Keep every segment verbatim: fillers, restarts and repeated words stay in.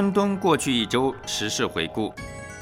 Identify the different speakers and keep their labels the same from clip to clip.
Speaker 1: 伦敦过去一周时事回顾。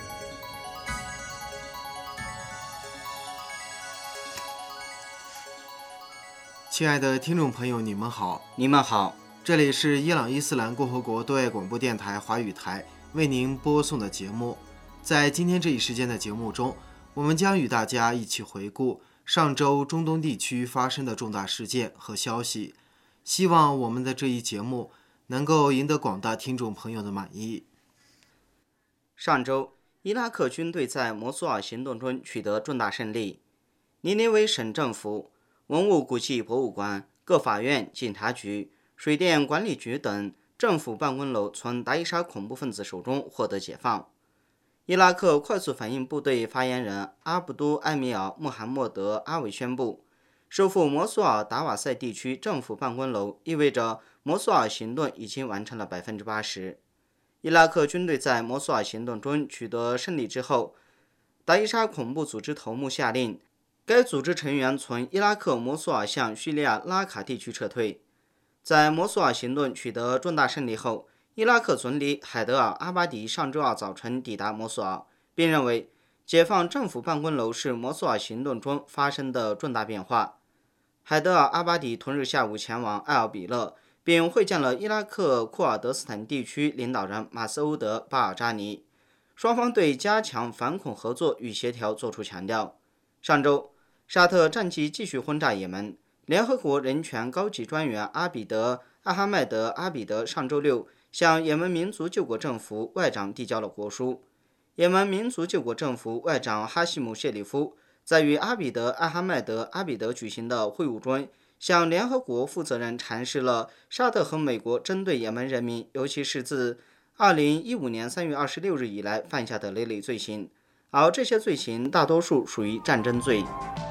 Speaker 2: 亲爱的听众朋友，你们好，
Speaker 3: 你们好，
Speaker 2: 这里是伊朗伊斯兰共和国对外广播电台华语台为您播送的节目。在今天这一时间的节目中，我们将与大家一起回顾上周中东地区发生的重大事件和消息，希望我们的这一节目能够赢得广大听众朋友的满意。
Speaker 3: 上周，伊拉克军队在摩苏尔行动中取得重大胜利。尼尼微省政府、文物古迹博物馆、各法院、警察局、水电管理局等政府办公楼从达伊沙恐怖分子手中获得解放。伊拉克快速反应部队发言人阿卜杜艾米尔·穆罕默德·阿韦宣布，收复摩苏尔达瓦塞地区政府办公楼意味着摩苏尔行动已经完成了 百分之八十。 伊拉克军队在摩苏尔行动中取得胜利之后，达伊沙恐怖组织头目下令该组织成员从伊拉克摩苏尔向叙利亚拉卡地区撤退。在摩苏尔行动取得重大胜利后，伊拉克总理海德尔·阿巴迪上周二早晨抵达摩苏尔，并认为解放政府办公楼是摩苏尔行动中发生的重大变化。海德尔·阿巴迪同日下午前往埃尔比勒，并会见了伊拉克库尔德斯坦地区领导人马斯欧德·巴尔扎尼，双方对加强反恐合作与协调作出强调。上周，沙特战机继续轰炸也门，联合国人权高级专员阿比德·阿哈迈德·阿比德上周六向也门民族救国政府外长递交了国书。也门民族救国政府外长哈希姆·谢里夫在与阿比德·阿哈迈德·阿比德举行的会晤中，向联合国负责人阐释了沙特和美国针对也门人民，尤其是自二零一五年三月二十六日以来犯下的累累罪行，而这些罪行大多数属于战争罪。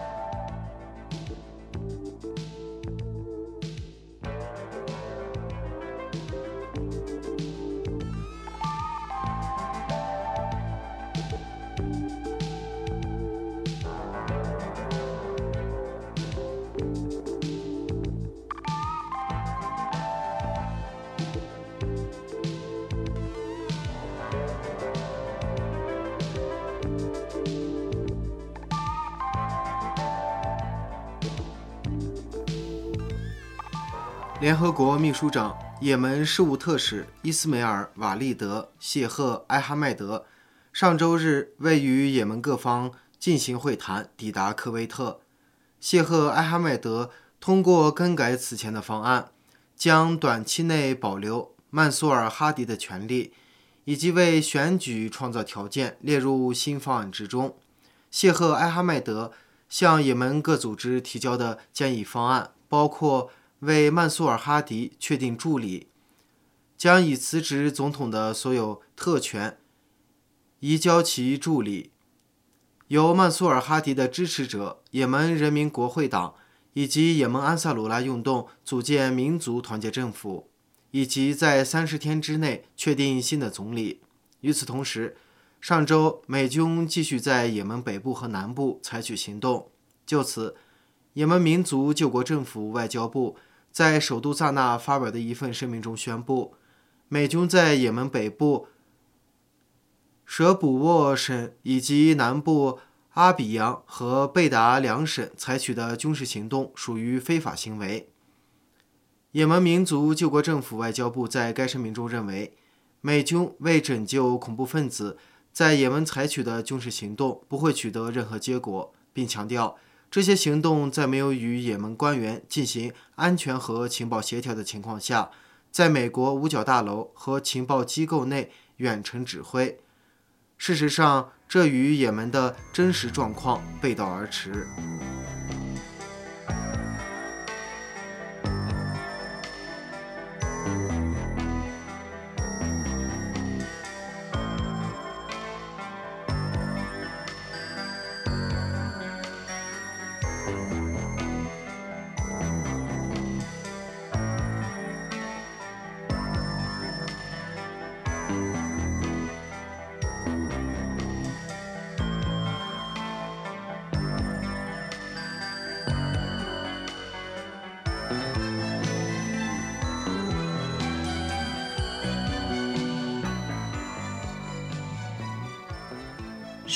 Speaker 2: 联合国秘书长、也门事务特使伊斯梅尔·瓦利德·谢赫·埃哈迈德上周日为与也门各方进行会谈抵达科威特。谢赫·埃哈迈德通过更改此前的方案，将短期内保留曼苏尔·哈迪的权利，以及为选举创造条件列入新方案之中。谢赫·埃哈迈德向也门各组织提交的建议方案包括为曼苏尔·哈迪确定助理，将已辞职总统的所有特权移交其助理，由曼苏尔·哈迪的支持者也门人民国会党以及也门安萨鲁拉运动组建民族团结政府，以及在三十天之内确定新的总理。与此同时，上周美军继续在也门北部和南部采取行动。就此，也门民族救国政府外交部在首都萨那发表的一份声明中宣布，美军在也门北部舍卜沃省以及南部阿比扬和贝达两省采取的军事行动属于非法行为。也门民族救国政府外交部在该声明中认为，美军为拯救恐怖分子在也门采取的军事行动不会取得任何结果，并强调这些行动在没有与也门官员进行安全和情报协调的情况下，在美国五角大楼和情报机构内远程指挥。事实上，这与也门的真实状况背道而驰。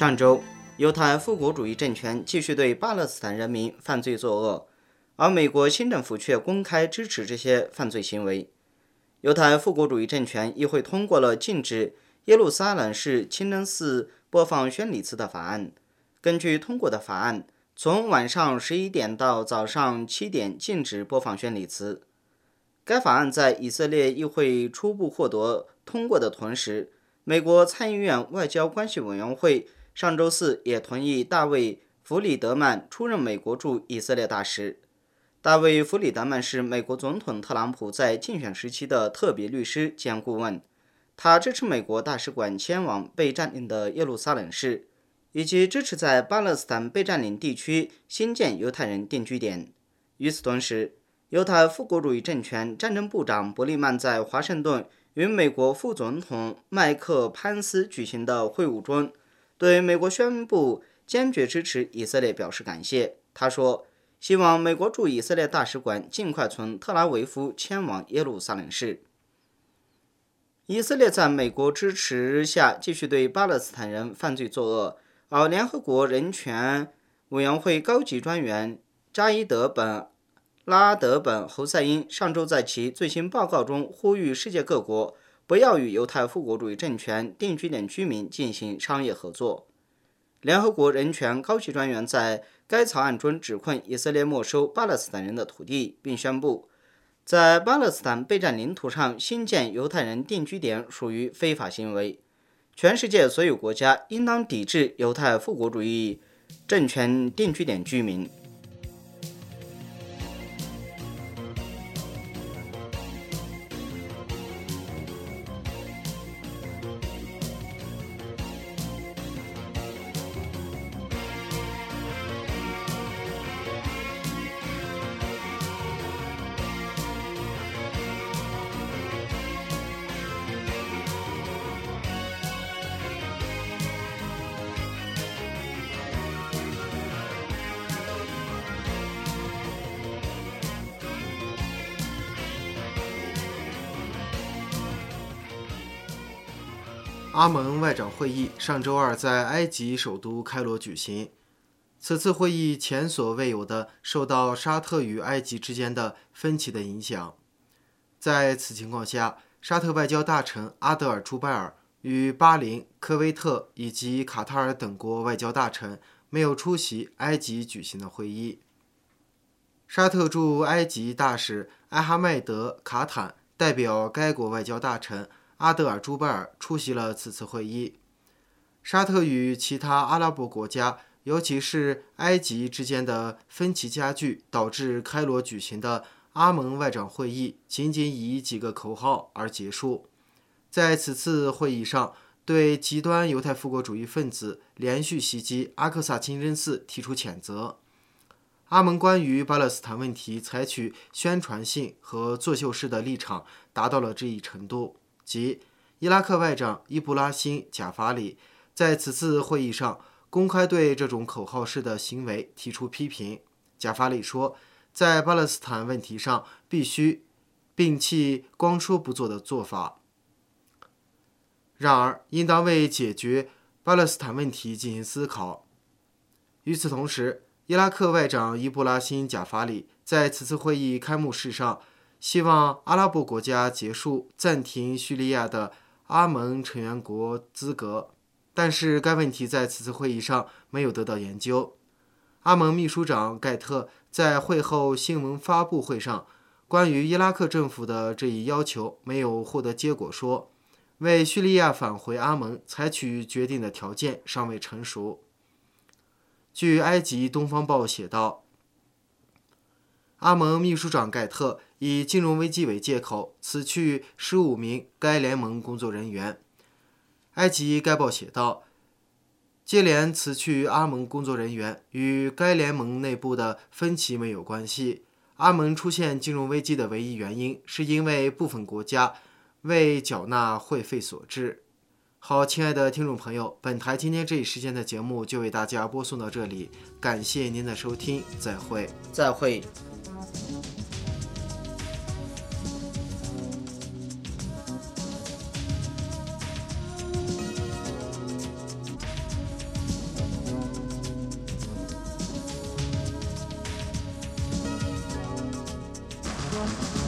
Speaker 3: 上周，犹太复国主义政权继续对巴勒斯坦人民犯罪作恶，而美国新政府却公开支持这些犯罪行为。犹太复国主义政权议会通过了禁止耶路撒冷市清真寺播放宣礼词的法案。根据通过的法案，从晚上十一点到早上七点禁止播放宣礼词。该法案在以色列议会初步获得通过的同时，美国参议院外交关系委员会上周四也同意大卫·弗里德曼出任美国驻以色列大使。大卫·弗里德曼是美国总统特朗普在竞选时期的特别律师兼顾问，他支持美国大使馆迁往被占领的耶路撒冷市，以及支持在巴勒斯坦被占领地区新建犹太人定居点。与此同时，犹太复国主义政权战争部长伯利曼在华盛顿与美国副总统麦克潘斯举行的会晤中，对美国宣布坚决支持以色列表示感谢。他说，希望美国驻以色列大使馆尽快从特拉维夫迁往耶路撒冷市。以色列在美国支持下继续对巴勒斯坦人犯罪作恶，而联合国人权委员会高级专员扎伊德本拉德本侯赛因上周在其最新报告中呼吁世界各国不要与犹太复国主义政权定居点居民进行商业合作。联合国人权高级专员在该草案中指控以色列没收巴勒斯坦人的土地，并宣布在巴勒斯坦被占领土上新建犹太人定居点属于非法行为。全世界所有国家应当抵制犹太复国主义政权定居点居民。
Speaker 2: 阿盟外长会议上周二在埃及首都开罗举行。此次会议前所未有地受到沙特与埃及之间的分歧的影响。在此情况下，沙特外交大臣阿德尔·朱拜尔与巴林、科威特以及卡塔尔等国外交大臣没有出席埃及举行的会议。沙特驻埃及大使埃哈迈德·卡坦代表该国外交大臣阿德尔·朱拜尔出席了此次会议。沙特与其他阿拉伯国家，尤其是埃及之间的分歧加剧，导致开罗举行的阿盟外长会议仅仅以几个口号而结束。在此次会议上，对极端犹太复国主义分子连续袭击阿克萨清真寺提出谴责。阿盟关于巴勒斯坦问题采取宣传性和作秀式的立场达到了这一程度，即伊拉克外长伊布拉辛·贾法里在此次会议上公开对这种口号式的行为提出批评。贾法里说，在巴勒斯坦问题上必须摒弃光说不做的做法，然而应当为解决巴勒斯坦问题进行思考。与此同时，伊拉克外长伊布拉辛·贾法里在此次会议开幕式上希望阿拉伯国家结束暂停叙利亚的阿盟成员国资格，但是该问题在此次会议上没有得到研究。阿盟秘书长盖特在会后新闻发布会上关于伊拉克政府的这一要求没有获得结果说，为叙利亚返回阿盟采取决定的条件尚未成熟。据埃及东方报写道，阿盟秘书长盖特以金融危机为借口辞去十五名该联盟工作人员。埃及该报写道，接连辞去阿盟工作人员与该联盟内部的分歧没有关系。阿盟出现金融危机的唯一原因是因为部分国家未缴纳会费所致。好，亲爱的听众朋友，本台今天这一时间的节目就为大家播送到这里，感谢您的收听，再会。
Speaker 3: 再会。
Speaker 4: 拜。